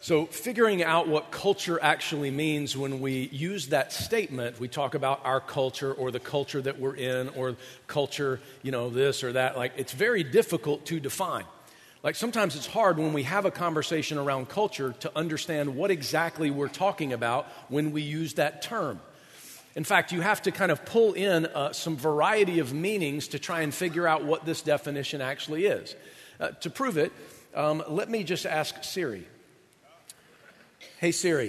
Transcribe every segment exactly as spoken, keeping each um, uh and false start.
So figuring out what culture actually means when we use that statement, we talk about our culture or the culture that we're in or culture, you know, this or that, like it's very difficult to define. Like sometimes it's hard when we have a conversation around culture to understand what exactly we're talking about when we use that term. In fact, you have to kind of pull in uh, some variety of meanings to try and figure out what this definition actually is. Uh, to prove it, um, let me just ask Siri. Hey, Siri.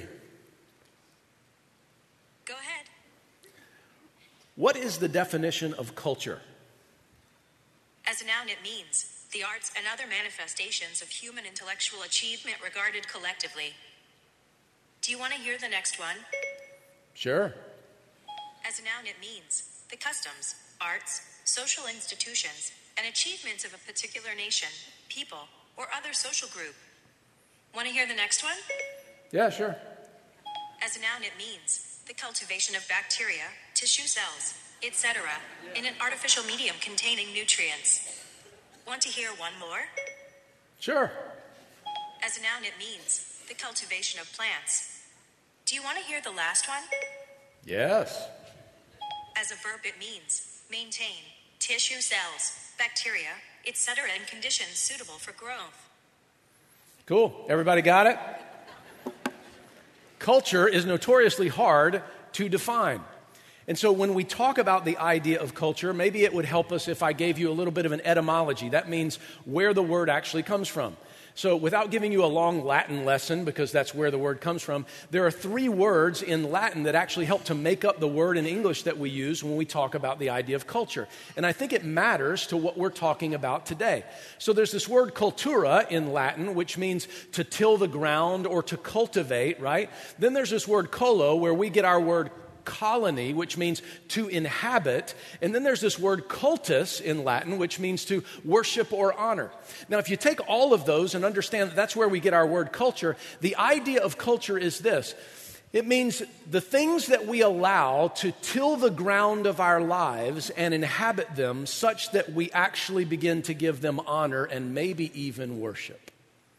Go ahead. What is the definition of culture? As a noun, it means the arts and other manifestations of human intellectual achievement regarded collectively. Do you want to hear the next one? Sure. As a noun, it means the customs, arts, social institutions, and achievements of a particular nation, people, or other social group. Want to hear the next one? Yeah, sure. As a noun, it means the cultivation of bacteria, tissue cells, et cetera, in an artificial medium containing nutrients. Want to hear one more? Sure. As a noun, it means the cultivation of plants. Do you want to hear the last one? Yes. As a verb, it means maintain tissue cells, bacteria, et cetera, in conditions suitable for growth. Cool. Everybody got it? Culture is notoriously hard to define. And so when we talk about the idea of culture, maybe it would help us if I gave you a little bit of an etymology. That means where the word actually comes from. So without giving you a long Latin lesson, because that's where the word comes from, there are three words in Latin that actually help to make up the word in English that we use when we talk about the idea of culture. And I think it matters to what we're talking about today. So there's this word cultura in Latin, which means to till the ground or to cultivate, right? Then there's this word colo, where we get our word colony, which means to inhabit. And then there's this word cultus in Latin, which means to worship or honor. Now, if you take all of those and understand that that's where we get our word culture, the idea of culture is this. It means the things that we allow to till the ground of our lives and inhabit them such that we actually begin to give them honor and maybe even worship.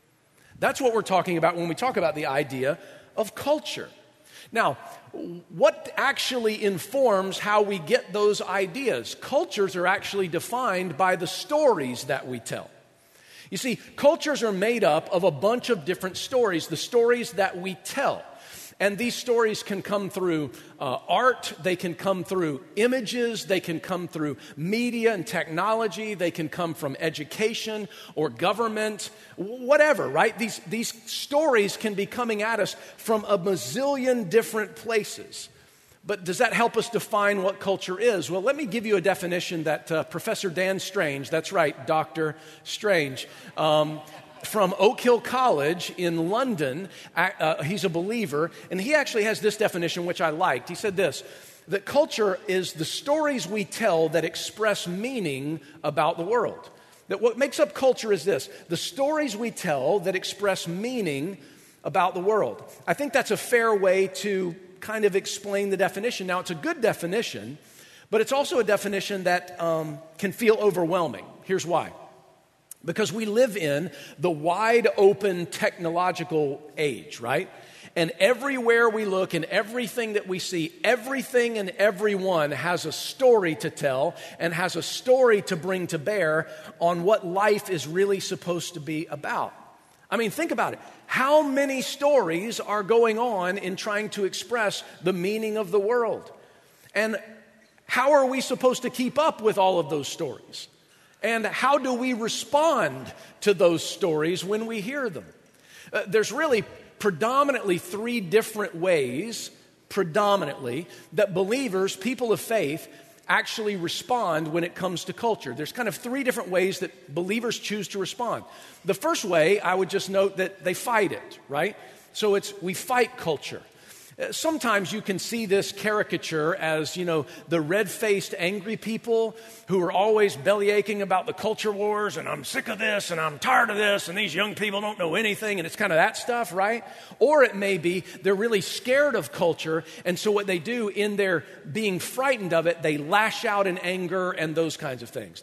That's what we're talking about when we talk about the idea of culture. Now, what actually informs how we get those ideas? Cultures are actually defined by the stories that we tell. You see, cultures are made up of a bunch of different stories, the stories that we tell. And these stories can come through uh, art, they can come through images, they can come through media and technology, they can come from education or government, whatever, right? These, these stories can be coming at us from a bazillion different places. But does that help us define what culture is? Well, let me give you a definition that uh, Professor Dan Strange, that's right, Doctor Strange, um, from Oak Hill College in London, uh, he's a believer, and he actually has this definition, which I liked. He said this, that culture is the stories we tell that express meaning about the world. That what makes up culture is this, the stories we tell that express meaning about the world. I think that's a fair way to kind of explain the definition. Now, it's a good definition, but it's also a definition that um, can feel overwhelming. Here's why. Because we live in the wide open technological age, right? And everywhere we look and everything that we see, everything and everyone has a story to tell and has a story to bring to bear on what life is really supposed to be about. I mean, think about it. How many stories are going on in trying to express the meaning of the world? And how are we supposed to keep up with all of those stories? And how do we respond to those stories when we hear them? Uh, there's really predominantly three different ways, predominantly, that believers, people of faith, actually respond when it comes to culture. There's kind of three different ways that believers choose to respond. The first way, I would just note that they fight it, right? So it's we fight culture. Sometimes you can see this caricature as, you know, the red-faced angry people who are always bellyaching about the culture wars and I'm sick of this and I'm tired of this and these young people don't know anything and it's kind of that stuff, right? Or it may be they're really scared of culture and so what they do in their being frightened of it, they lash out in anger and those kinds of things. Now,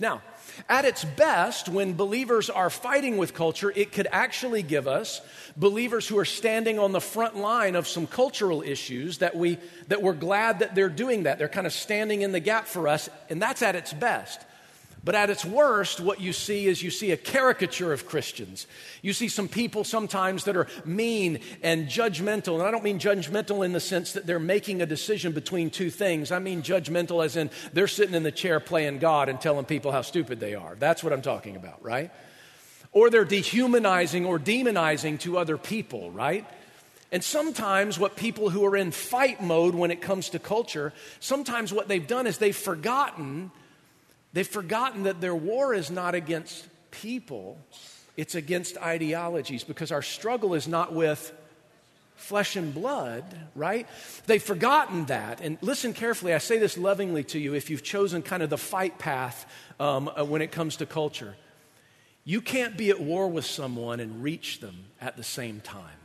At its best, when believers are fighting with culture, it could actually give us believers who are standing on the front line of some cultural issues that, we, that we're glad that they're doing that. They're kind of standing in the gap for us, and that's at its best. But at its worst, what you see is you see a caricature of Christians. You see some people sometimes that are mean and judgmental. And I don't mean judgmental in the sense that they're making a decision between two things. I mean judgmental as in they're sitting in the chair playing God and telling people how stupid they are. That's what I'm talking about, right? Or they're dehumanizing or demonizing to other people, right? And sometimes what people who are in fight mode when it comes to culture, sometimes what they've done is they've forgotten They've forgotten that their war is not against people, it's against ideologies, because our struggle is not with flesh and blood, right? They've forgotten that. And listen carefully, I say this lovingly to you if you've chosen kind of the fight path um, uh, when it comes to culture. You can't be at war with someone and reach them at the same time.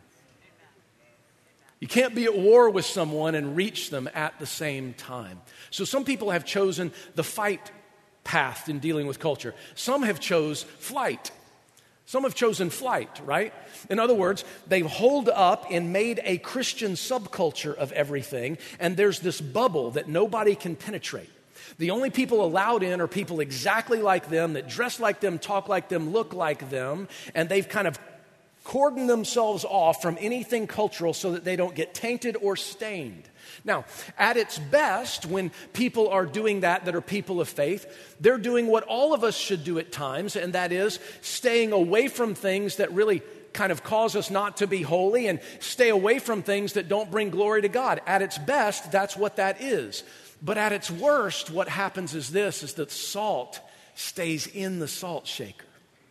You can't be at war with someone and reach them at the same time. So some people have chosen the fight path in dealing with culture. Some have chose flight. Some have chosen flight, right? In other words, they've holed up and made a Christian subculture of everything, and there's this bubble that nobody can penetrate. The only people allowed in are people exactly like them, that dress like them, talk like them, look like them, and they've kind of cordoned themselves off from anything cultural so that they don't get tainted or stained. Now, at its best, when people are doing that, that are people of faith, they're doing what all of us should do at times, and that is staying away from things that really kind of cause us not to be holy and stay away from things that don't bring glory to God. At its best, that's what that is. But at its worst, what happens is this, is that salt stays in the salt shaker.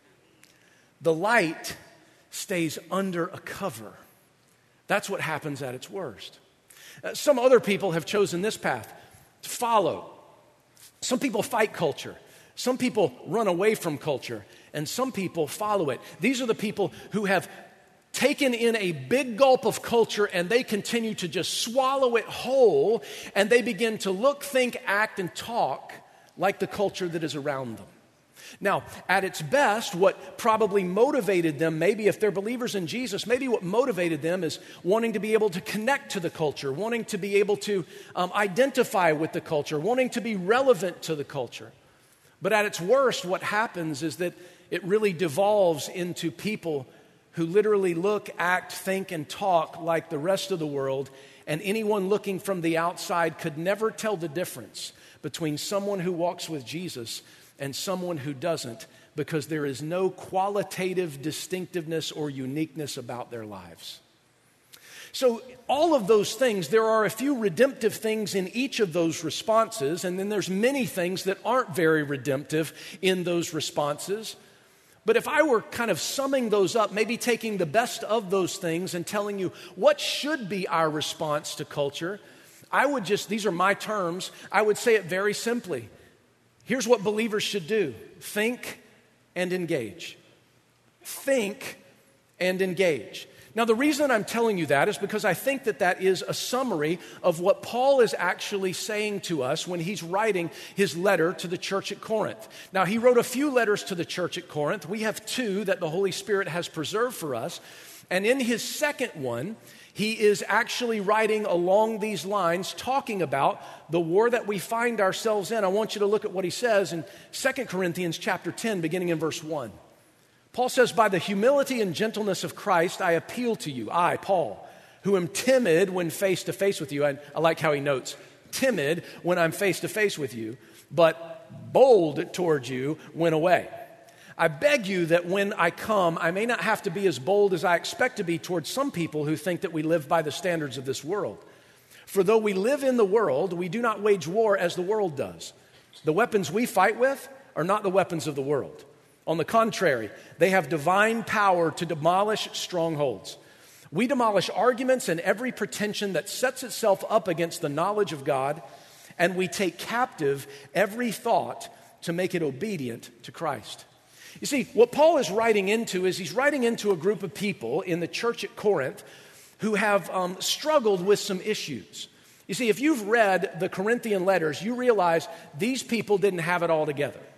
The light stays under a cover. That's what happens at its worst. Uh, some other people have chosen this path to follow. Some people fight culture. Some people run away from culture. And some people follow it. These are the people who have taken in a big gulp of culture and they continue to just swallow it whole, and they begin to look, think, act, and talk like the culture that is around them. Now, at its best, what probably motivated them, maybe if they're believers in Jesus, maybe what motivated them is wanting to be able to connect to the culture, wanting to be able to um, identify with the culture, wanting to be relevant to the culture. But at its worst, what happens is that it really devolves into people who literally look, act, think, and talk like the rest of the world, and anyone looking from the outside could never tell the difference between someone who walks with Jesus and someone who doesn't, because there is no qualitative distinctiveness or uniqueness about their lives. So all of those things, there are a few redemptive things in each of those responses, and then there's many things that aren't very redemptive in those responses. But if I were kind of summing those up, maybe taking the best of those things and telling you what should be our response to culture, I would just, these are my terms, I would say it very simply. Here's what believers should do. Think and engage. Think and engage. Now, the reason I'm telling you that is because I think that that is a summary of what Paul is actually saying to us when he's writing his letter to the church at Corinth. Now, he wrote a few letters to the church at Corinth. We have two that the Holy Spirit has preserved for us. And in his second one, he is actually writing along these lines, talking about the war that we find ourselves in. I want you to look at what he says in Second Corinthians chapter ten, beginning in verse one. Paul says, "By the humility and gentleness of Christ, I appeal to you, I, Paul, who am timid when face to face with you." I, I like how he notes, timid when I'm face to face with you, but bold towards you when away. I beg you that when I come, I may not have to be as bold as I expect to be towards some people who think that we live by the standards of this world. For though we live in the world, we do not wage war as the world does. The weapons we fight with are not the weapons of the world. On the contrary, they have divine power to demolish strongholds. We demolish arguments and every pretension that sets itself up against the knowledge of God, and we take captive every thought to make it obedient to Christ. You see, what Paul is writing into is he's writing into a group of people in the church at Corinth who have um, struggled with some issues. You see, if you've read the Corinthian letters, you realize these people didn't have it all together.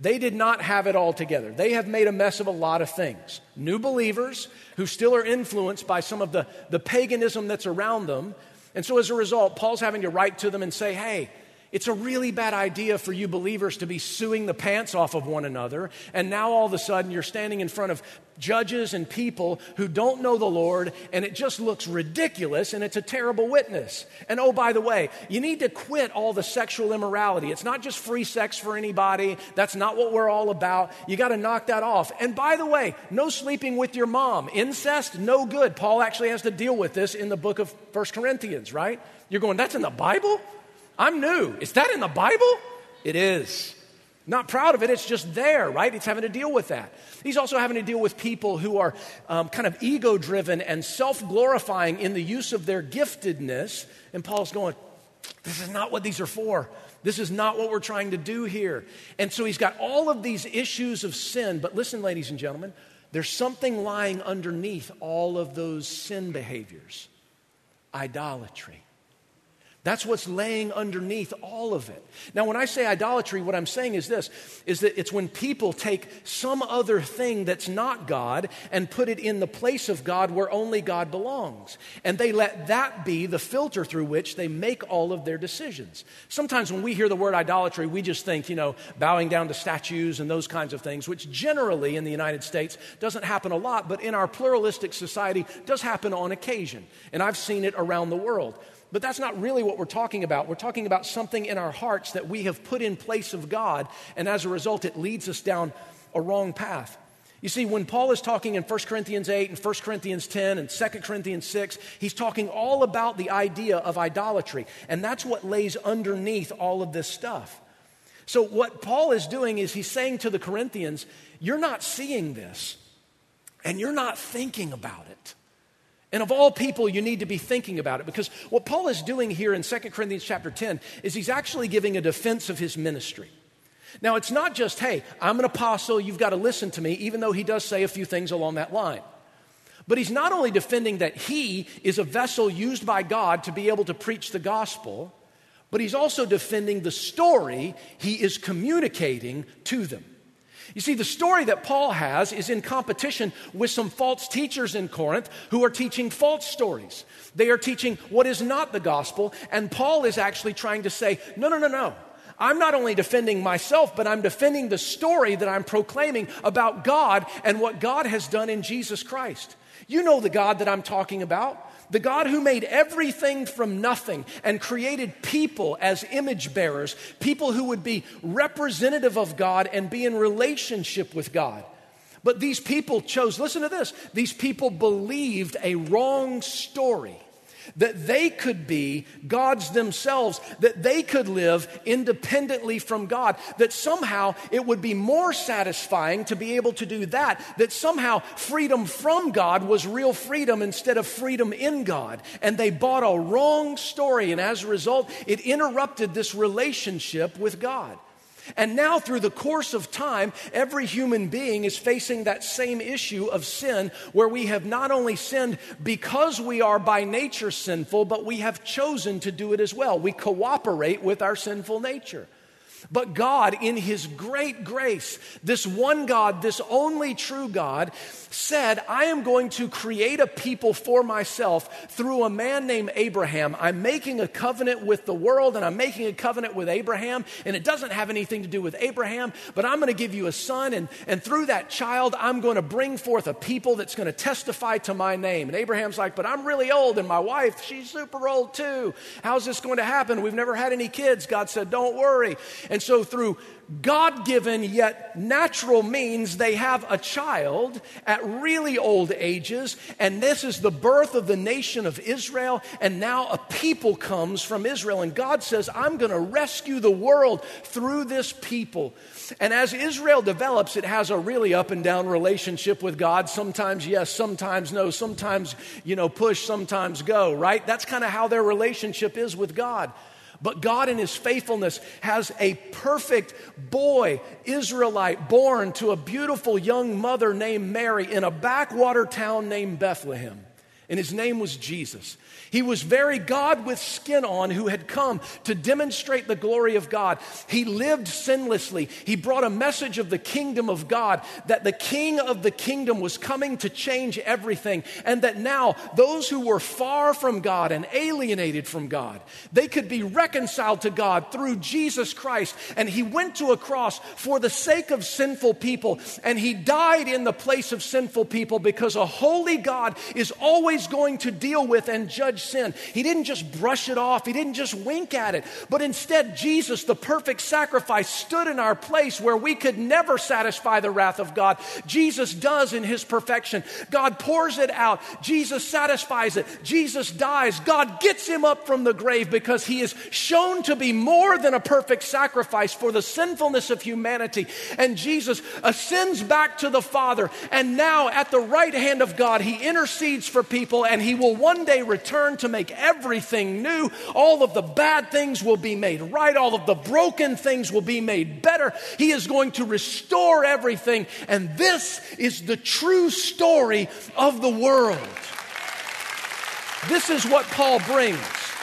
They did not have it all together. They have made a mess of a lot of things. New believers who still are influenced by some of the, the paganism that's around them. And so as a result, Paul's having to write to them and say, hey, it's a really bad idea for you believers to be suing the pants off of one another. And now all of a sudden you're standing in front of judges and people who don't know the Lord, and it just looks ridiculous, and it's a terrible witness. And oh, by the way, you need to quit all the sexual immorality. It's not just free sex for anybody. That's not what we're all about. You got to knock that off. And by the way, no sleeping with your mom. Incest, no good. Paul actually has to deal with this in the book of First Corinthians, right? You're going, that's in the Bible? I'm new. Is that in the Bible? It is. Not proud of it. It's just there, right? He's having to deal with that. He's also having to deal with people who are um, kind of ego-driven and self-glorifying in the use of their giftedness. And Paul's going, this is not what these are for. This is not what we're trying to do here. And so he's got all of these issues of sin. But listen, ladies and gentlemen, there's something lying underneath all of those sin behaviors. Idolatry. That's what's laying underneath all of it. Now, when I say idolatry, what I'm saying is this, is that it's when people take some other thing that's not God and put it in the place of God where only God belongs. And they let that be the filter through which they make all of their decisions. Sometimes when we hear the word idolatry, we just think, you know, bowing down to statues and those kinds of things, which generally in the United States doesn't happen a lot, but in our pluralistic society does happen on occasion. And I've seen it around the world. But that's not really what we're talking about. We're talking about something in our hearts that we have put in place of God, and as a result, it leads us down a wrong path. You see, when Paul is talking in First Corinthians eight and First Corinthians ten and Second Corinthians six, he's talking all about the idea of idolatry, and that's what lays underneath all of this stuff. So what Paul is doing is he's saying to the Corinthians, you're not seeing this, and you're not thinking about it. And of all people, you need to be thinking about it, because what Paul is doing here in Second Corinthians chapter ten is he's actually giving a defense of his ministry. Now, it's not just, hey, I'm an apostle, you've got to listen to me, even though he does say a few things along that line. But he's not only defending that he is a vessel used by God to be able to preach the gospel, but he's also defending the story he is communicating to them. You see, the story that Paul has is in competition with some false teachers in Corinth who are teaching false stories. They are teaching what is not the gospel, and Paul is actually trying to say, no, no, no, no. I'm not only defending myself, but I'm defending the story that I'm proclaiming about God and what God has done in Jesus Christ. You know the God that I'm talking about. The God who made everything from nothing and created people as image bearers, people who would be representative of God and be in relationship with God. But these people chose, listen to this, these people believed a wrong story. That they could be gods themselves, that they could live independently from God, that somehow it would be more satisfying to be able to do that, that somehow freedom from God was real freedom instead of freedom in God. And they bought a wrong story, and as a result, it interrupted this relationship with God. And now through the course of time, every human being is facing that same issue of sin, where we have not only sinned because we are by nature sinful, but we have chosen to do it as well. We cooperate with our sinful nature. But God, in His great grace, this one God, this only true God, said, I am going to create a people for myself through a man named Abraham. I'm making a covenant with the world, and I'm making a covenant with Abraham, and it doesn't have anything to do with Abraham, but I'm going to give you a son, and, and through that child, I'm going to bring forth a people that's going to testify to my name. And Abraham's like, but I'm really old, and my wife, she's super old too. How's this going to happen? We've never had any kids. God said, don't worry. And so through God-given yet natural means, they have a child at really old ages, and this is the birth of the nation of Israel, and now a people comes from Israel, and God says, I'm going to rescue the world through this people. And as Israel develops, it has a really up and down relationship with God. Sometimes yes, sometimes no, sometimes, you know, push, sometimes go, right? That's kind of how their relationship is with God. But God in His faithfulness has a perfect boy, Israelite, born to a beautiful young mother named Mary in a backwater town named Bethlehem. and his name was Jesus. He was very God with skin on who had come to demonstrate the glory of God. He lived sinlessly. He brought a message of the kingdom of God, that the king of the kingdom was coming to change everything, and that now those who were far from God and alienated from God, they could be reconciled to God through Jesus Christ. And he went to a cross for the sake of sinful people, and he died in the place of sinful people because a holy God is always going to deal with and judge sin. He didn't just brush it off. He didn't just wink at it. But instead, Jesus, the perfect sacrifice, stood in our place where we could never satisfy the wrath of God. Jesus does in his perfection. God pours it out. Jesus satisfies it. Jesus dies. God gets him up from the grave because he is shown to be more than a perfect sacrifice for the sinfulness of humanity. And Jesus ascends back to the Father. And now at the right hand of God, he intercedes for people, and he will one day return to make everything new. All of the bad things will be made right. All of the broken things will be made better. He is going to restore everything. And this is the true story of the world. This is what Paul brings.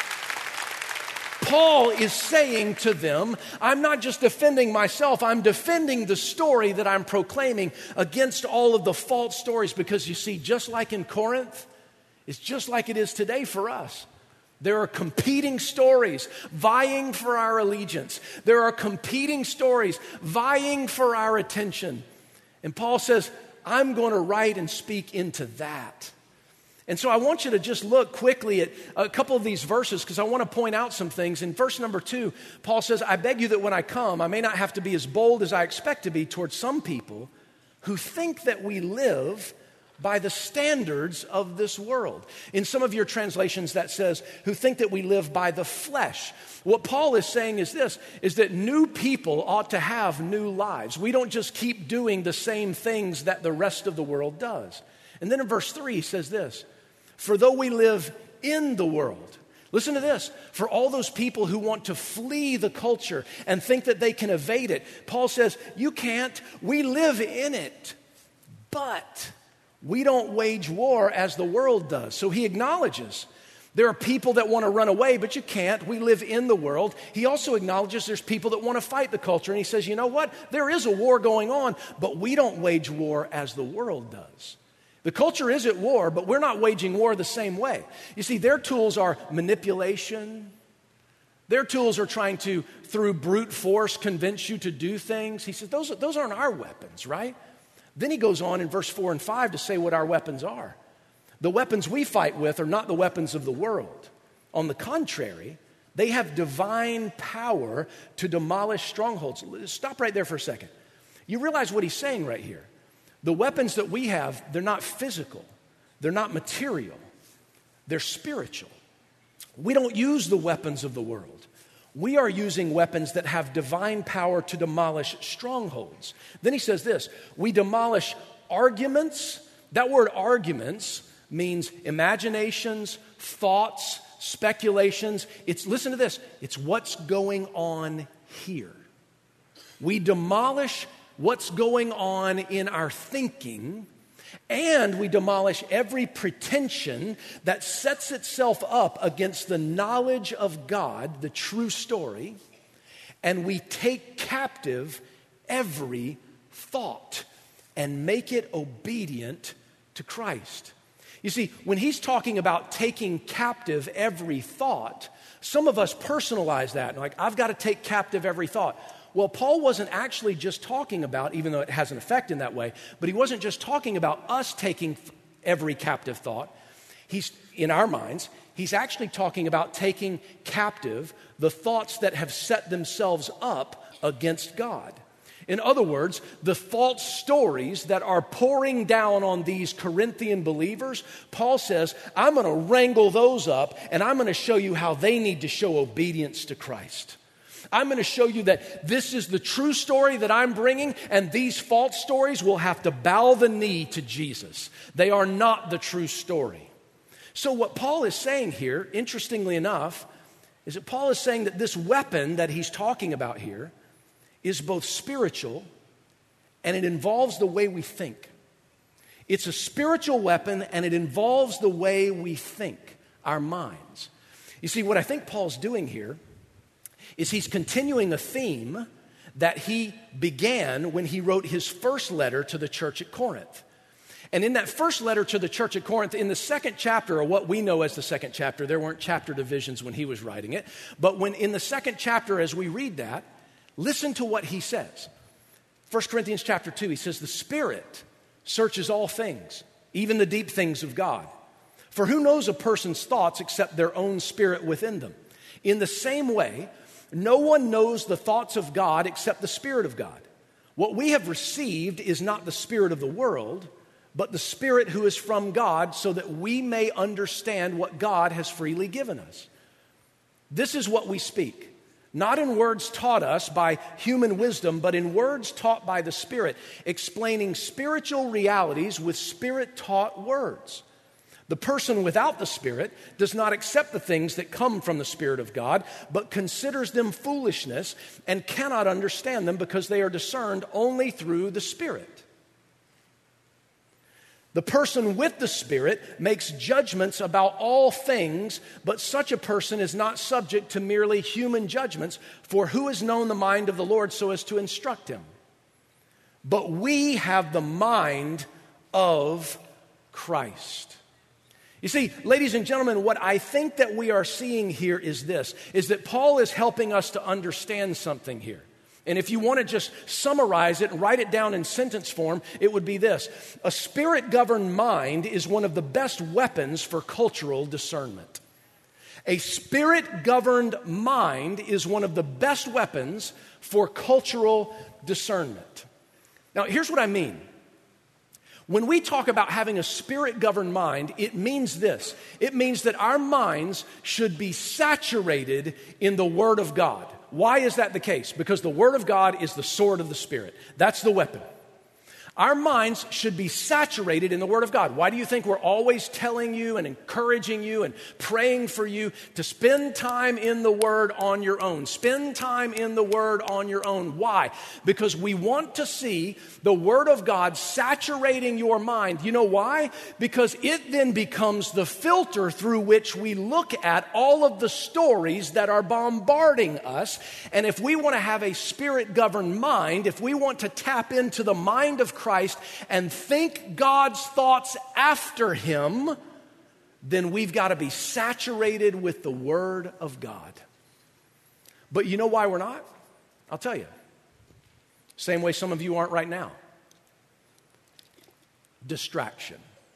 Paul is saying to them, I'm not just defending myself, I'm defending the story that I'm proclaiming against all of the false stories. Because you see, just like in Corinth, it's just like it is today for us. There are competing stories vying for our allegiance. There are competing stories vying for our attention. And Paul says, I'm going to write and speak into that. And so I want you to just look quickly at a couple of these verses because I want to point out some things. In verse number two, Paul says, I beg you that when I come, I may not have to be as bold as I expect to be towards some people who think that we live by the standards of this world. In some of your translations that says, who think that we live by the flesh. What Paul is saying is this, is that new people ought to have new lives. We don't just keep doing the same things that the rest of the world does. And then in verse three, he says this, for though we live in the world, listen to this, for all those people who want to flee the culture and think that they can evade it, Paul says, you can't, we live in it, but we don't wage war as the world does. So he acknowledges there are people that want to run away, but you can't. We live in the world. He also acknowledges there's people that want to fight the culture. And he says, you know what? There is a war going on, but we don't wage war as the world does. The culture is at war, but we're not waging war the same way. You see, their tools are manipulation. Their tools are trying to, through brute force, convince you to do things. He says, those, those aren't our weapons, right? Then he goes on in verse four and five to say what our weapons are. The weapons we fight with are not the weapons of the world. On the contrary, they have divine power to demolish strongholds. Stop right there for a second. You realize what he's saying right here. The weapons that we have, they're not physical. They're not material. They're spiritual. We don't use the weapons of the world. We are using weapons that have divine power to demolish strongholds. Then he says this, we demolish arguments. That word arguments means imaginations, thoughts, speculations. It's, listen to this, it's what's going on here. We demolish what's going on in our thinking, and we demolish every pretension that sets itself up against the knowledge of God, the true story, and we take captive every thought and make it obedient to Christ. You see, when he's talking about taking captive every thought, some of us personalize that. Like, I've got to take captive every thought. Well, Paul wasn't actually just talking about, even though it has an effect in that way, but he wasn't just talking about us taking every captive thought. He's, in our minds, he's actually talking about taking captive the thoughts that have set themselves up against God. In other words, the false stories that are pouring down on these Corinthian believers, Paul says, I'm going to wrangle those up, and I'm going to show you how they need to show obedience to Christ. I'm going to show you that this is the true story that I'm bringing, and these false stories will have to bow the knee to Jesus. They are not the true story. So what Paul is saying here, interestingly enough, is that Paul is saying that this weapon that he's talking about here is both spiritual and it involves the way we think. It's a spiritual weapon, and it involves the way we think, our minds. You see, what I think Paul's doing here is he's continuing a theme that he began when he wrote his first letter to the church at Corinth. And in that first letter to the church at Corinth, in the second chapter, or what we know as the second chapter, there weren't chapter divisions when he was writing it, but when in the second chapter, as we read that, listen to what he says. First Corinthians chapter two, he says, the Spirit searches all things, even the deep things of God. For who knows a person's thoughts except their own spirit within them? In the same way, no one knows the thoughts of God except the Spirit of God. What we have received is not the spirit of the world, but the Spirit who is from God, so that we may understand what God has freely given us. This is what we speak, not in words taught us by human wisdom, but in words taught by the Spirit, explaining spiritual realities with Spirit-taught words. The person without the Spirit does not accept the things that come from the Spirit of God, but considers them foolishness and cannot understand them because they are discerned only through the Spirit. The person with the Spirit makes judgments about all things, but such a person is not subject to merely human judgments, for who has known the mind of the Lord so as to instruct him? But we have the mind of Christ. You see, ladies and gentlemen, what I think that we are seeing here is this, is that Paul is helping us to understand something here. And if you want to just summarize it and write it down in sentence form, it would be this. A spirit-governed mind is one of the best weapons for cultural discernment. A spirit-governed mind is one of the best weapons for cultural discernment. Now, here's what I mean. When we talk about having a spirit-governed mind, it means this. It means that our minds should be saturated in the Word of God. Why is that the case? Because the Word of God is the sword of the Spirit. That's the weapon. Our minds should be saturated in the Word of God. Why do you think we're always telling you and encouraging you and praying for you to spend time in the Word on your own? Spend time in the Word on your own. Why? Because we want to see the Word of God saturating your mind. You know why? Because it then becomes the filter through which we look at all of the stories that are bombarding us. And if we want to have a Spirit-governed mind, if we want to tap into the mind of Christ, Christ and think God's thoughts after Him, then we've got to be saturated with the Word of God. But you know why we're not? I'll tell you. Same way some of you aren't right now. Distraction.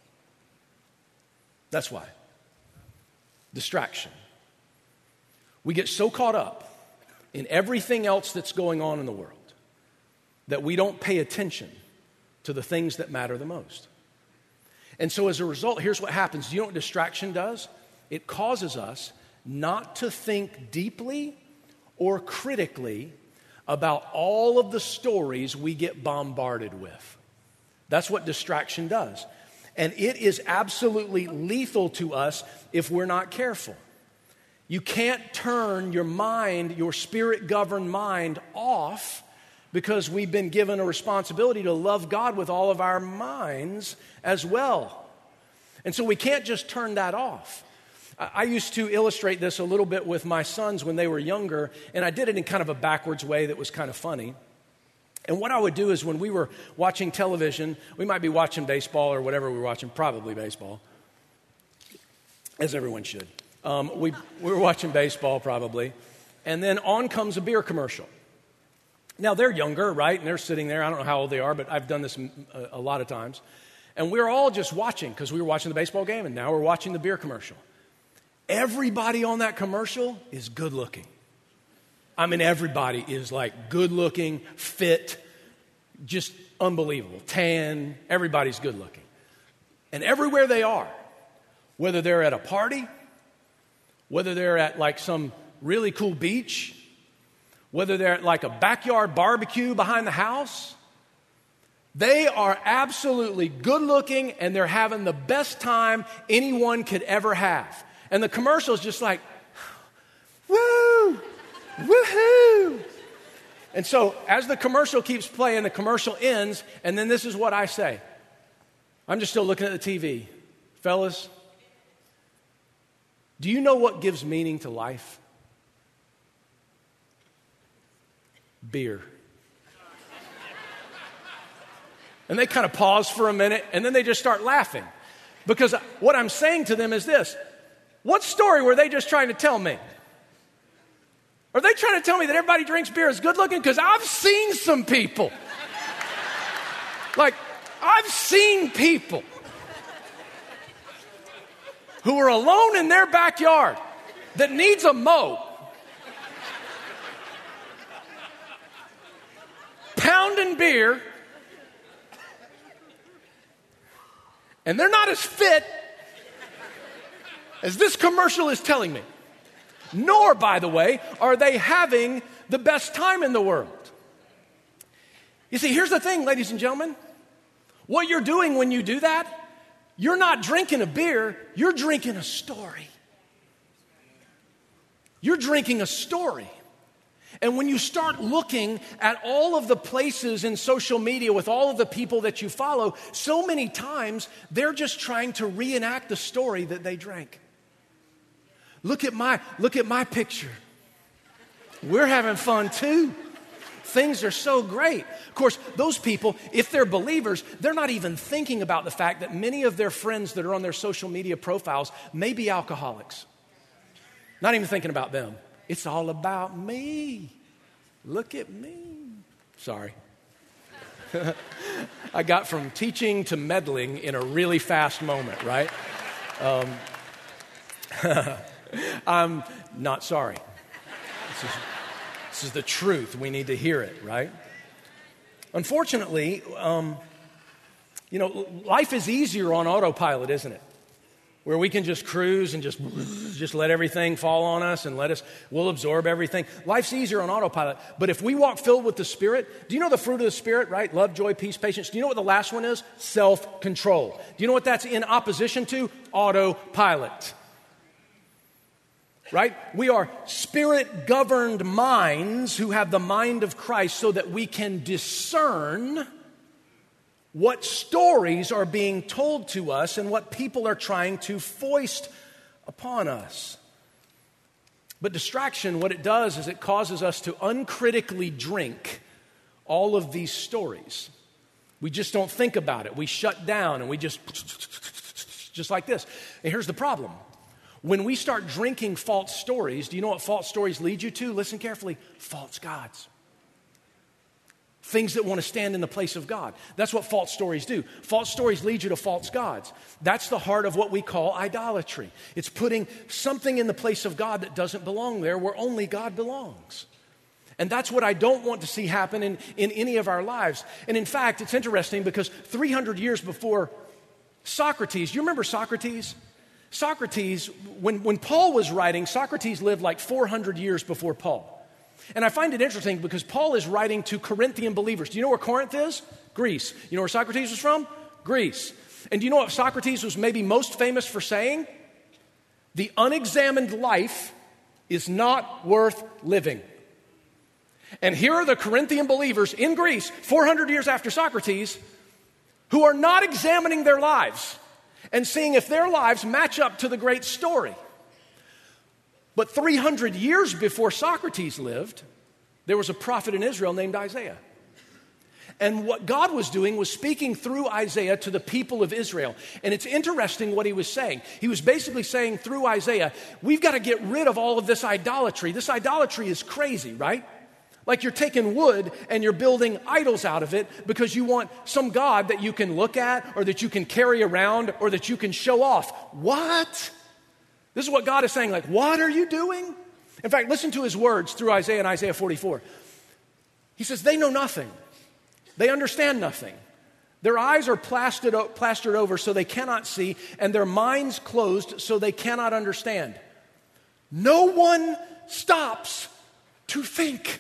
That's why. Distraction. We get so caught up in everything else that's going on in the world that we don't pay attention to the things that matter the most. And so as a result, here's what happens. Do you know what distraction does? It causes us not to think deeply or critically about all of the stories we get bombarded with. That's what distraction does. And it is absolutely lethal to us if we're not careful. You can't turn your mind, your spirit-governed mind, off because we've been given a responsibility to love God with all of our minds as well. And so we can't just turn that off. I used to illustrate this a little bit with my sons when they were younger, and I did it in kind of a backwards way that was kind of funny. And what I would do is when we were watching television, we might be watching baseball or whatever we were watching, probably baseball, as everyone should. Um, we, we were watching baseball probably, and then on comes a beer commercial. Now, they're younger, right? And they're sitting there. I don't know how old they are, but I've done this a, a lot of times. And we're all just watching because we were watching the baseball game, and now we're watching the beer commercial. Everybody on that commercial is good looking. I mean, everybody is like good looking, fit, just unbelievable. Tan, everybody's good looking. And everywhere they are, whether they're at a party, whether they're at like some really cool beach, whether they're at like a backyard barbecue behind the house, they are absolutely good looking and they're having the best time anyone could ever have. And the commercial is just like, woo, woohoo. And so as the commercial keeps playing, the commercial ends, and then this is what I say. I'm just still looking at the T V. Fellas, do you know what gives meaning to life? Beer. And they kind of pause for a minute, and then they just start laughing. Because what I'm saying to them is this: what story were they just trying to tell me? Are they trying to tell me that everybody drinks beer is good looking? Because I've seen some people. Like, I've seen people who are alone in their backyard that needs a mow, pounding beer, and they're not as fit as this commercial is telling me. Nor, by the way, are they having the best time in the world. You see, here's the thing, ladies and gentlemen. What you're doing when you do that, you're not drinking a beer, you're drinking a story. You're drinking a story. And when you start looking at all of the places in social media with all of the people that you follow, so many times they're just trying to reenact the story that they drank. Look at my, look at my picture. We're having fun too. Things are so great. Of course, those people, if they're believers, they're not even thinking about the fact that many of their friends that are on their social media profiles may be alcoholics. Not even thinking about them. It's all about me. Look at me. Sorry. I got from teaching to meddling in a really fast moment, right? Um, I'm not sorry. This is, this is the truth. We need to hear it, right? Unfortunately, um, you know, life is easier on autopilot, isn't it? Where we can just cruise and just, just let everything fall on us and let us, we'll absorb everything. Life's easier on autopilot. But if we walk filled with the Spirit, do you know the fruit of the Spirit, right? Love, joy, peace, patience. Do you know what the last one is? Self-control. Do you know what that's in opposition to? Autopilot. Right? We are Spirit-governed minds who have the mind of Christ so that we can discern what stories are being told to us and what people are trying to foist upon us. But distraction, what it does is it causes us to uncritically drink all of these stories. We just don't think about it. We shut down and we just, just like this. And here's the problem. When we start drinking false stories, do you know what false stories lead you to? Listen carefully. False gods. Things that want to stand in the place of God. That's what false stories do. False stories lead you to false gods. That's the heart of what we call idolatry. It's putting something in the place of God that doesn't belong there, where only God belongs. And that's what I don't want to see happen in, in any of our lives. And in fact, it's interesting because three hundred years before Socrates, you remember Socrates? Socrates, when, when Paul was writing, Socrates lived like four hundred years before Paul. And I find it interesting because Paul is writing to Corinthian believers. Do you know where Corinth is? Greece. You know where Socrates was from? Greece. And do you know what Socrates was maybe most famous for saying? The unexamined life is not worth living. And here are the Corinthian believers in Greece, four hundred years after Socrates, who are not examining their lives and seeing if their lives match up to the great story. But three hundred years before Socrates lived, there was a prophet in Israel named Isaiah. And what God was doing was speaking through Isaiah to the people of Israel. And it's interesting what he was saying. He was basically saying through Isaiah, we've got to get rid of all of this idolatry. This idolatry is crazy, right? Like you're taking wood and you're building idols out of it because you want some God that you can look at or that you can carry around or that you can show off. What? This is what God is saying, like, what are you doing? In fact, listen to his words through Isaiah and Isaiah forty-four. He says, they know nothing. They understand nothing. Their eyes are plastered, plastered over so they cannot see, and their minds closed so they cannot understand. No one stops to think.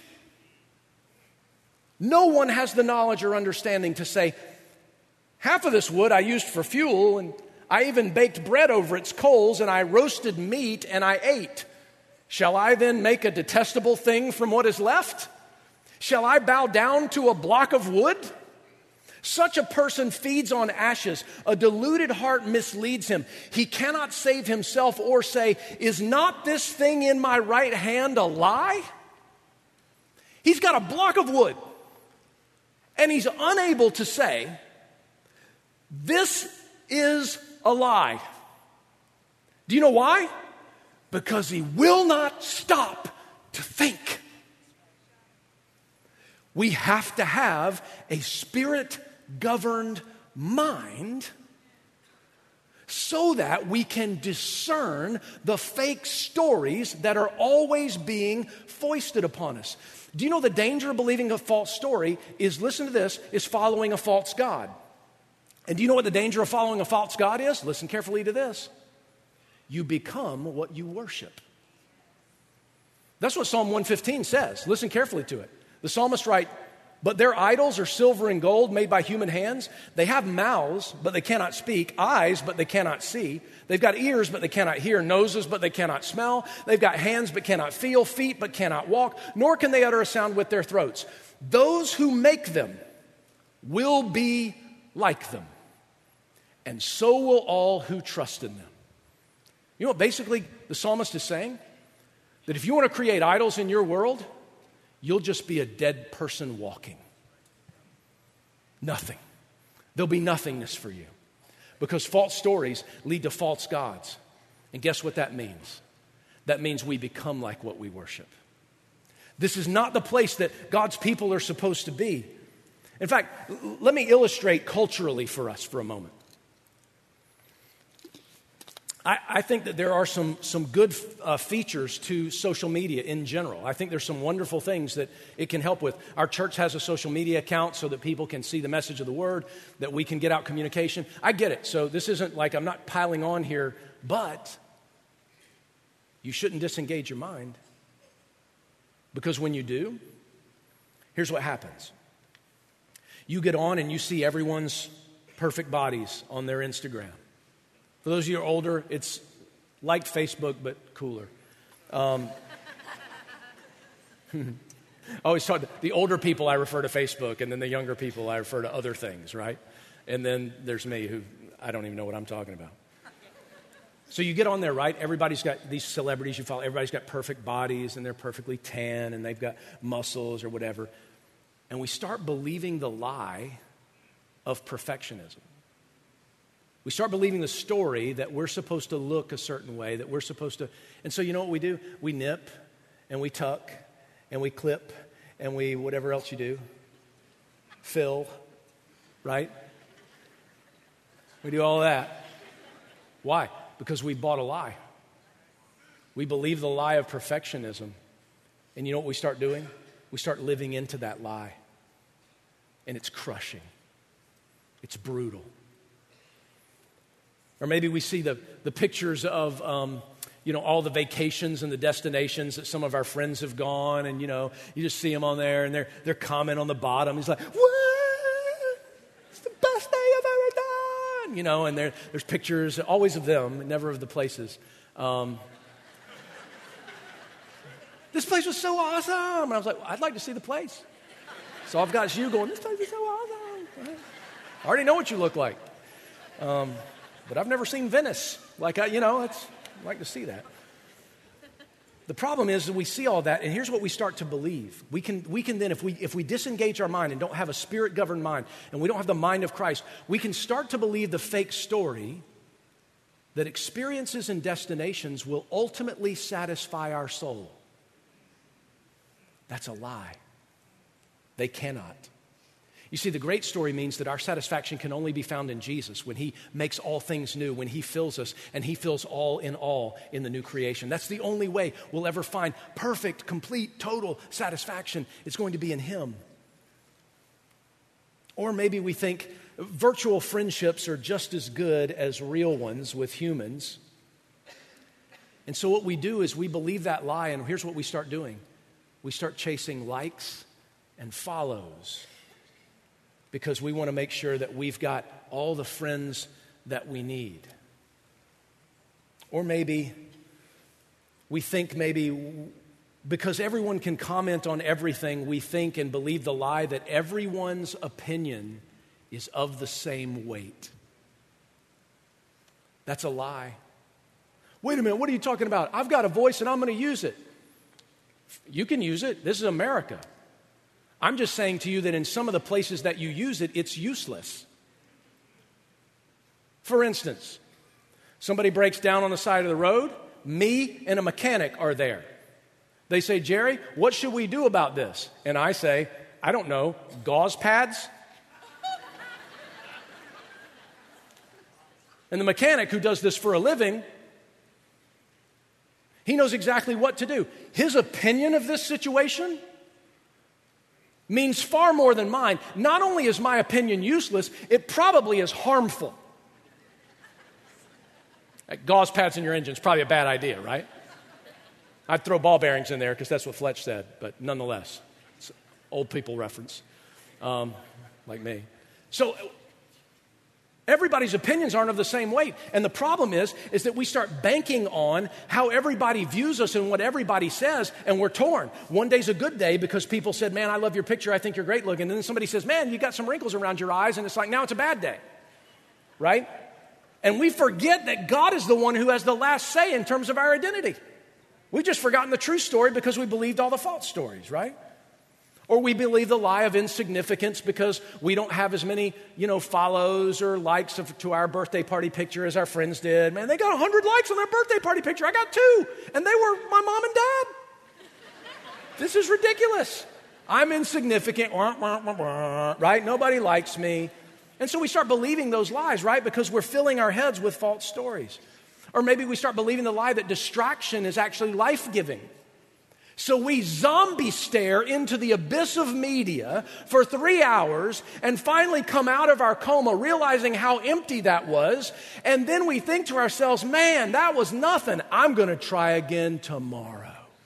No one has the knowledge or understanding to say, half of this wood I used for fuel, and I even baked bread over its coals, and I roasted meat, and I ate. Shall I then make a detestable thing from what is left? Shall I bow down to a block of wood? Such a person feeds on ashes. A deluded heart misleads him. He cannot save himself or say, is not this thing in my right hand a lie? He's got a block of wood, and he's unable to say, this is a lie. Do you know why? Because he will not stop to think. We have to have a spirit-governed mind so that we can discern the fake stories that are always being foisted upon us. Do you know the danger of believing a false story is, listen to this, is following a false God. And do you know what the danger of following a false God is? Listen carefully to this. You become what you worship. That's what Psalm one fifteen says. Listen carefully to it. The psalmist writes, but their idols are silver and gold made by human hands. They have mouths, but they cannot speak, eyes, but they cannot see. They've got ears, but they cannot hear, noses, but they cannot smell. They've got hands, but cannot feel, feet, but cannot walk, nor can they utter a sound with their throats. Those who make them will be like them, and so will all who trust in them. You know what basically the psalmist is saying? That if you want to create idols in your world, you'll just be a dead person walking. Nothing. There'll be nothingness for you. Because false stories lead to false gods. And guess what that means? That means we become like what we worship. This is not the place that God's people are supposed to be. In fact, l- let me illustrate culturally for us for a moment. I, I think that there are some, some good uh, features to social media in general. I think there's some wonderful things that it can help with. Our church has a social media account so that people can see the message of the word, that we can get out communication. I get it. So this isn't like I'm not piling on here, but you shouldn't disengage your mind. Because when you do, here's what happens. You get on and you see everyone's perfect bodies on their Instagram. For those of you who are older, it's like Facebook, but cooler. Um, I always talk, the older people I refer to Facebook, and then the younger people I refer to other things, right? And then there's me who, I don't even know what I'm talking about. So you get on there, right? Everybody's got these celebrities you follow. Everybody's got perfect bodies, and they're perfectly tan, and they've got muscles or whatever. And we start believing the lie of perfectionism. We start believing the story that we're supposed to look a certain way, that we're supposed to, and so you know what we do? We nip, and we tuck, and we clip, and we, whatever else you do, fill, right? We do all that. Why? Because we bought a lie. We believe the lie of perfectionism. And you know what we start doing? We start living into that lie. And it's crushing. It's brutal. Or maybe we see the, the pictures of, um, you know, all the vacations and the destinations that some of our friends have gone. And, you know, you just see them on there and they're, they're comment on the bottom. He's like, what? It's the best day I've ever done. You know, and there, there's pictures always of them, never of the places. Um, this place was so awesome. And I was like, well, I'd like to see the place. So I've got you going, this place is so awesome. I already know what you look like. Um, but I've never seen Venice. Like, I, you know, it's, I'd like to see that. The problem is that we see all that, and here's what we start to believe. We can, we can then, if we, if we disengage our mind and don't have a spirit-governed mind, and we don't have the mind of Christ, we can start to believe the fake story that experiences and destinations will ultimately satisfy our soul. That's a lie. They cannot. You see, the great story means that our satisfaction can only be found in Jesus, when He makes all things new, when He fills us, and He fills all in all in the new creation. That's the only way we'll ever find perfect, complete, total satisfaction. It's going to be in Him. Or maybe we think virtual friendships are just as good as real ones with humans. And so what we do is we believe that lie, and here's what we start doing. We start chasing likes and follows, because we want to make sure that we've got all the friends that we need. Or maybe we think maybe because everyone can comment on everything, we think and believe the lie that everyone's opinion is of the same weight. That's a lie. Wait a minute, what are you talking about? I've got a voice and I'm going to use it. You can use it. This is America. I'm just saying to you that in some of the places that you use it, it's useless. For instance, somebody breaks down on the side of the road. Me and a mechanic are there. They say, Jerry, what should we do about this? And I say, I don't know, gauze pads? And the mechanic who does this for a living, he knows exactly what to do. His opinion of this situation means far more than mine. Not only is my opinion useless, it probably is harmful. Like gauze pads in your engine is probably a bad idea, right? I'd throw ball bearings in there because that's what Fletch said, but nonetheless, it's an old people reference, um, like me. So everybody's opinions aren't of the same weight. And the problem is, is that we start banking on how everybody views us and what everybody says, and we're torn. One day's a good day because people said, man, I love your picture. I think you're great looking. And then somebody says, man, you got some wrinkles around your eyes. And it's like, now it's a bad day, right? And we forget that God is the one who has the last say in terms of our identity. We've just forgotten the true story because we believed all the false stories, right? Or we believe the lie of insignificance because we don't have as many, you know, follows or likes of, to our birthday party picture as our friends did. Man, they got one hundred likes on their birthday party picture. I got two, and they were my mom and dad. This is ridiculous. I'm insignificant, right? Nobody likes me. And so we start believing those lies, right? Because we're filling our heads with false stories. Or maybe we start believing the lie that distraction is actually life-giving. So we zombie stare into the abyss of media for three hours and finally come out of our coma realizing how empty that was. And then we think to ourselves, man, that was nothing. I'm going to try again tomorrow.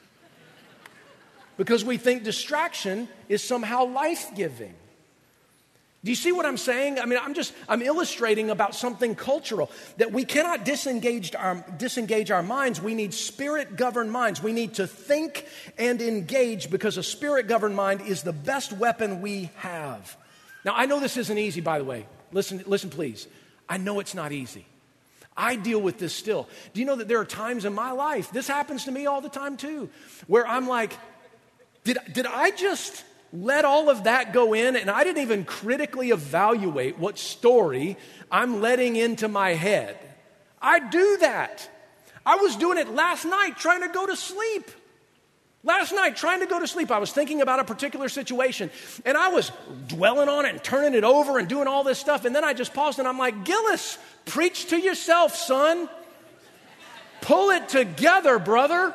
Because we think distraction is somehow life-giving. Do you see what I'm saying? I mean, I'm just, I'm illustrating about something cultural, that we cannot disengage our, disengage our minds. We need spirit-governed minds. We need to think and engage because a spirit-governed mind is the best weapon we have. Now, I know this isn't easy, by the way. Listen, listen, please. I know it's not easy. I deal with this still. Do you know that there are times in my life, this happens to me all the time too, where I'm like, did, did I just let all of that go in, and I didn't even critically evaluate what story I'm letting into my head? I do that. I was doing it last night trying to go to sleep. Last night trying to go to sleep, I was thinking about a particular situation, and I was dwelling on it and turning it over and doing all this stuff, and then I just paused and I'm like, Gillis, preach to yourself, son. Pull it together, brother.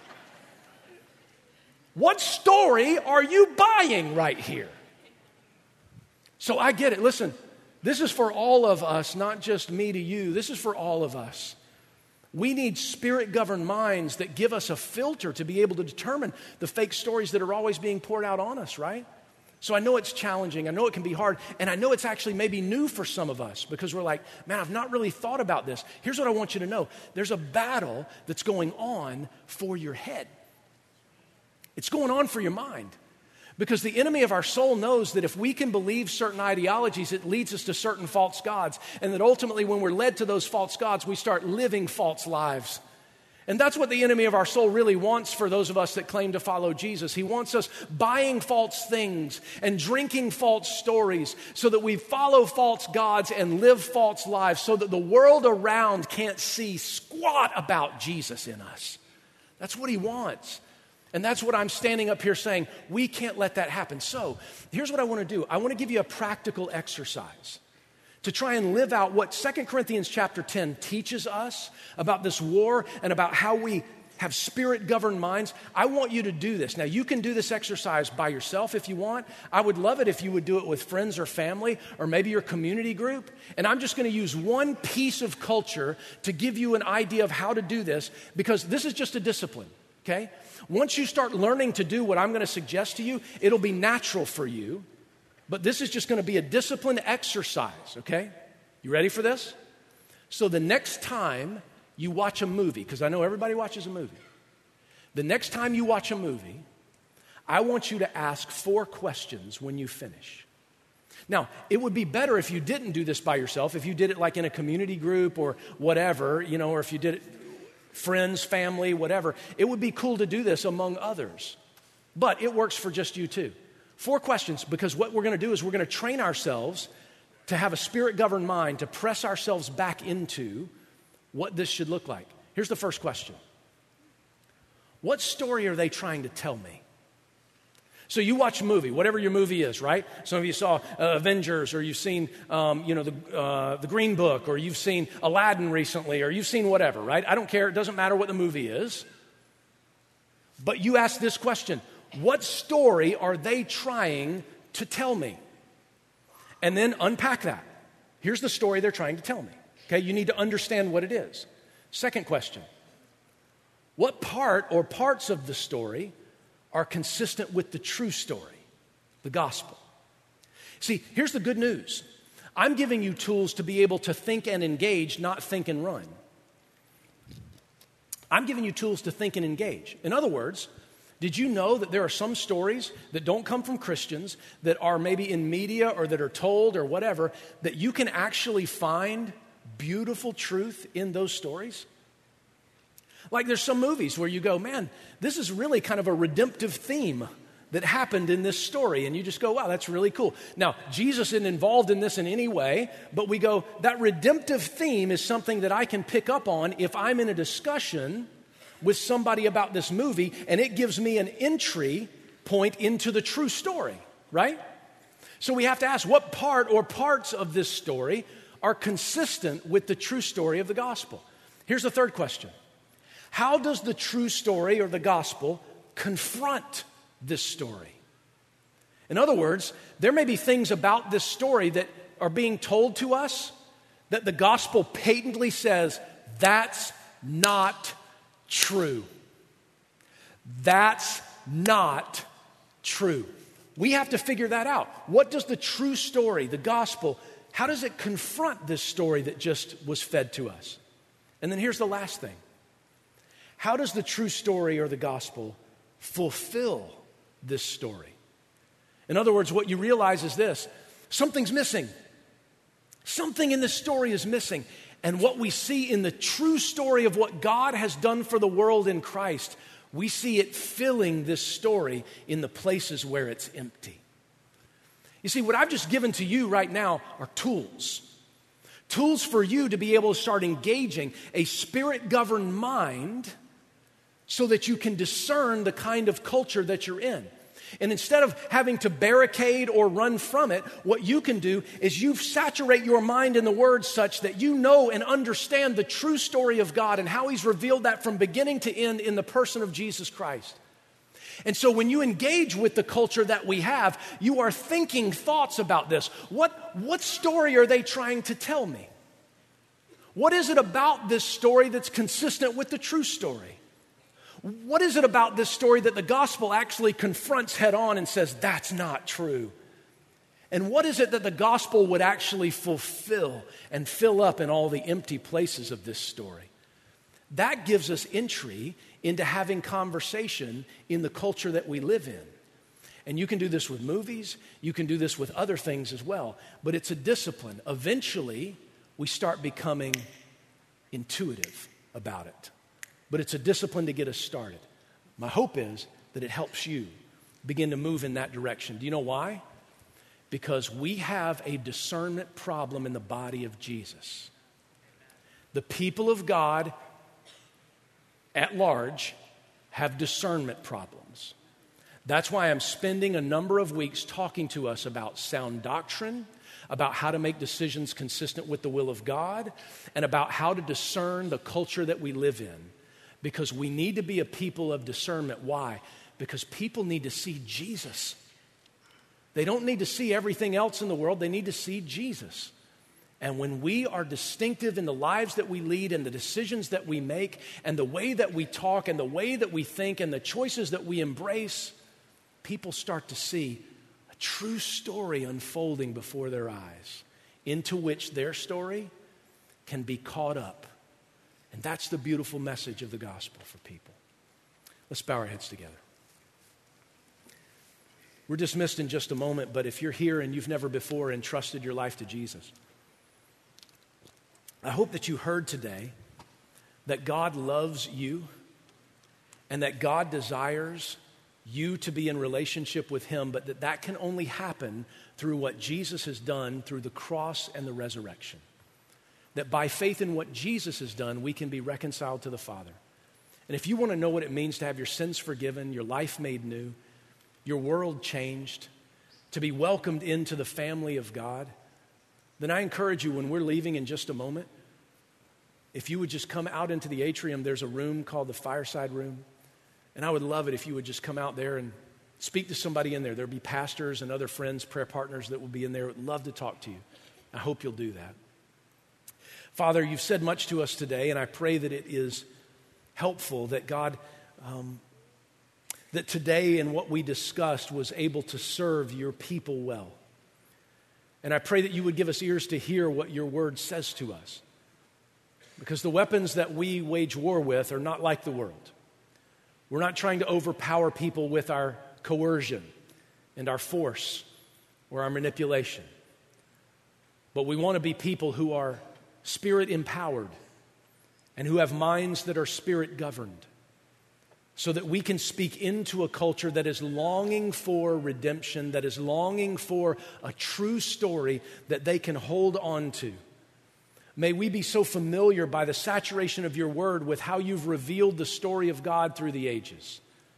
What story are you buying right here? So I get it. Listen, this is for all of us, not just me to you. This is for all of us. We need spirit-governed minds that give us a filter to be able to determine the fake stories that are always being poured out on us, right? So I know it's challenging. I know it can be hard. And I know it's actually maybe new for some of us because we're like, man, I've not really thought about this. Here's what I want you to know. There's a battle that's going on for your head. It's going on for your mind. Because the enemy of our soul knows that if we can believe certain ideologies, it leads us to certain false gods. And that ultimately when we're led to those false gods, we start living false lives. And that's what the enemy of our soul really wants for those of us that claim to follow Jesus. He wants us buying false things and drinking false stories so that we follow false gods and live false lives so that the world around can't see squat about Jesus in us. That's what he wants. And that's what I'm standing up here saying. We can't let that happen. So here's what I want to do. I want to give you a practical exercise to try and live out what Second Corinthians chapter ten teaches us about this war and about how we have spirit-governed minds. I want you to do this. Now, you can do this exercise by yourself if you want. I would love it if you would do it with friends or family or maybe your community group. And I'm just going to use one piece of culture to give you an idea of how to do this because this is just a discipline, okay? Once you start learning to do what I'm going to suggest to you, it'll be natural for you. But this is just going to be a disciplined exercise, okay? You ready for this? So the next time you watch a movie, because I know everybody watches a movie. The next time you watch a movie, I want you to ask four questions when you finish. Now, it would be better if you didn't do this by yourself, if you did it like in a community group or whatever, you know, or if you did it friends, family, whatever. It would be cool to do this among others. But it works for just you too. Four questions, because what we're going to do is we're going to train ourselves to have a spirit-governed mind, to press ourselves back into what this should look like. Here's the first question. What story are they trying to tell me? So you watch a movie, whatever your movie is, right? Some of you saw uh, Avengers, or you've seen, um, you know, the, uh, the Green Book, or you've seen Aladdin recently, or you've seen whatever, right? I don't care. It doesn't matter what the movie is. But you ask this question, what story are they trying to tell me? And then unpack that. Here's the story they're trying to tell me. Okay, you need to understand what it is. Second question, what part or parts of the story are consistent with the true story, the gospel? See, here's the good news. I'm giving you tools to be able to think and engage, not think and run. I'm giving you tools to think and engage. In other words, did you know that there are some stories that don't come from Christians, that are maybe in media or that are told or whatever, that you can actually find beautiful truth in those stories? Like there's some movies where you go, man, this is really kind of a redemptive theme that happened in this story. And you just go, wow, that's really cool. Now, Jesus isn't involved in this in any way, but we go, that redemptive theme is something that I can pick up on if I'm in a discussion with somebody about this movie, and it gives me an entry point into the true story, right? So we have to ask, what part or parts of this story are consistent with the true story of the gospel? Here's the third question. How does the true story or the gospel confront this story? In other words, there may be things about this story that are being told to us that the gospel patently says, that's not true. That's not true. We have to figure that out. What does the true story, the gospel, how does it confront this story that just was fed to us? And then here's the last thing. How does the true story or the gospel fulfill this story? In other words, what you realize is this: something's missing. Something in this story is missing. And what we see in the true story of what God has done for the world in Christ, we see it filling this story in the places where it's empty. You see, what I've just given to you right now are tools. Tools for you to be able to start engaging a spirit-governed mind so that you can discern the kind of culture that you're in. And instead of having to barricade or run from it, what you can do is you saturate your mind in the Word such that you know and understand the true story of God and how He's revealed that from beginning to end in the person of Jesus Christ. And so when you engage with the culture that we have, you are thinking thoughts about this. What, what story are they trying to tell me? What is it about this story that's consistent with the true story? What is it about this story that the gospel actually confronts head on and says, that's not true? And what is it that the gospel would actually fulfill and fill up in all the empty places of this story? That gives us entry into having conversation in the culture that we live in. And you can do this with movies, you can do this with other things as well, but it's a discipline. Eventually, we start becoming intuitive about it. But it's a discipline to get us started. My hope is that it helps you begin to move in that direction. Do you know why? Because we have a discernment problem in the body of Jesus. The people of God at large have discernment problems. That's why I'm spending a number of weeks talking to us about sound doctrine, about how to make decisions consistent with the will of God, and about how to discern the culture that we live in. Because we need to be a people of discernment. Why? Because people need to see Jesus. They don't need to see everything else in the world. They need to see Jesus. And when we are distinctive in the lives that we lead and the decisions that we make and the way that we talk and the way that we think and the choices that we embrace, people start to see a true story unfolding before their eyes, into which their story can be caught up. And that's the beautiful message of the gospel for people. Let's bow our heads together. We're dismissed in just a moment, but if you're here and you've never before entrusted your life to Jesus, I hope that you heard today that God loves you and that God desires you to be in relationship with Him, but that that can only happen through what Jesus has done through the cross and the resurrection. That by faith in what Jesus has done, we can be reconciled to the Father. And if you want to know what it means to have your sins forgiven, your life made new, your world changed, to be welcomed into the family of God, then I encourage you, when we're leaving in just a moment, if you would just come out into the atrium, there's a room called the Fireside Room. And I would love it if you would just come out there and speak to somebody in there. There'll be pastors and other friends, prayer partners that will be in there. Would love to talk to you. I hope you'll do that. Father, you've said much to us today, and I pray that it is helpful, that God, um, that today in what we discussed was able to serve your people well. And I pray that you would give us ears to hear what your word says to us. Because the weapons that we wage war with are not like the world. We're not trying to overpower people with our coercion and our force or our manipulation. But we want to be people who are Spirit empowered and who have minds that are Spirit governed, so that we can speak into a culture that is longing for redemption, that is longing for a true story that they can hold on to. May we be so familiar by the saturation of your word with how you've revealed the story of God through the ages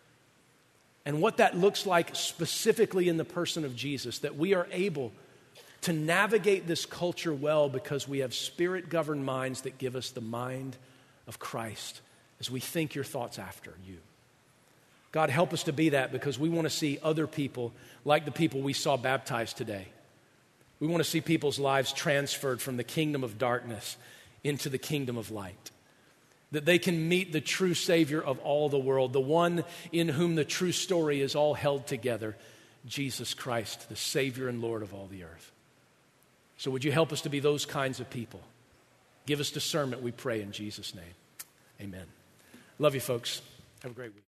and what that looks like specifically in the person of Jesus, that we are able to navigate this culture well because we have Spirit-governed minds that give us the mind of Christ as we think your thoughts after you. God, help us to be that, because we want to see other people like the people we saw baptized today. We want to see people's lives transferred from the kingdom of darkness into the kingdom of light. That they can meet the true Savior of all the world, the one in whom the true story is all held together, Jesus Christ, the Savior and Lord of all the earth. So would you help us to be those kinds of people? Give us discernment, we pray in Jesus' name. Amen. Love you, folks. Have a great week.